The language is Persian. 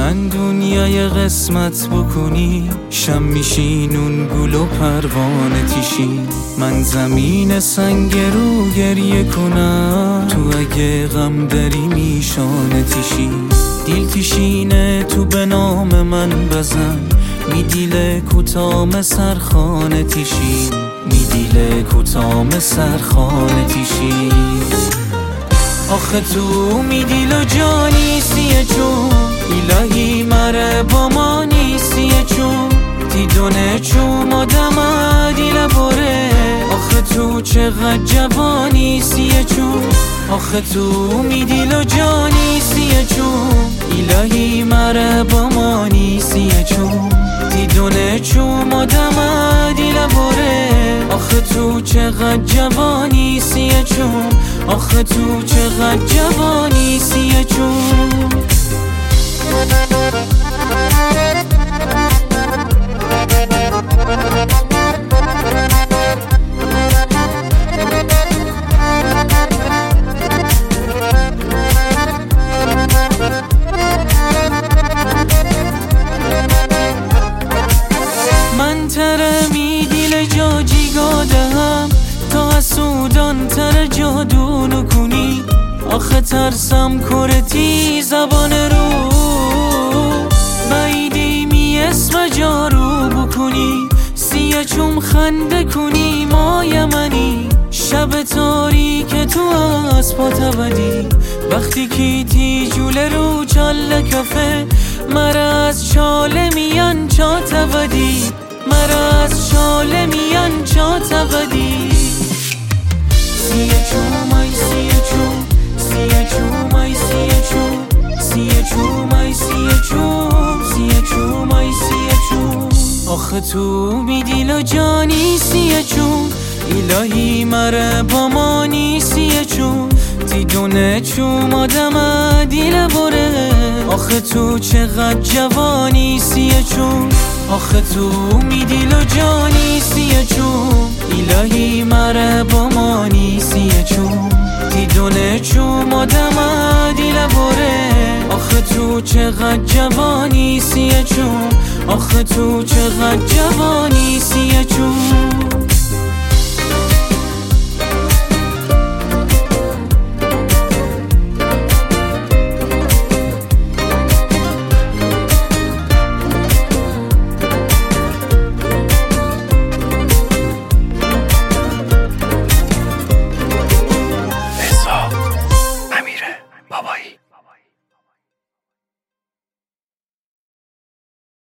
من دنیای قسمت بکنی، شم میشین اون گل و پروانه تیشی. من زمین سنگ رو گریه کنم، تو اگه غم داری میشانه تیشی. دیل تیشینه تو به نام من بزن، می دیل کتام سرخانه تیشی، می دیل کتام سرخانه تیشی. آخه تو می دیل و جانی سیه چون الهی مره با ما نیستیه چون دیدونه چون آدم دیل باره. آخه تو چقدر جوانی سیه چون، آخه تو می دیل و جانی سیه چون الهی مره با ما نیستیه چون دیدونه چون آدم دیل باره. آخه تو چقدر جوانی سیه چون، آخه تو چقدر جوانی سیه چون. من تره می دیل جا جیگا دهم، تا از سودان تر جادونو کنی. آخه ترسم کرتی زبان رو بایدی می اسم جارو بکنی. سیه چوم خنده کنی مای منی، شب تاریک تو از پات بدی. وقتی کیتی جوله رو چاله کفه، مرا از چاله میان چات بدی، مرا از چاله میان چات بدی. سیه چوم ای سیه چوم، سیه چوم ای سیه چوم، سیه چوم ای سیه چوم، سیه چوم ای سیه چوم. آخه تو می دیل و جانی سیه چون الهی مره با ما نیستیه چون دیدونه چون آدم دیل بره. آخه تو چقدر جوانی سیه چون، آخه تو می دیل و جانی سیه چون الهی مره با ما نیستیه چون دیدونه چون آدم دیل بره. آخه تو چقدر جوانی سیه چون، آخه تو چقدر جوانی سیه چون.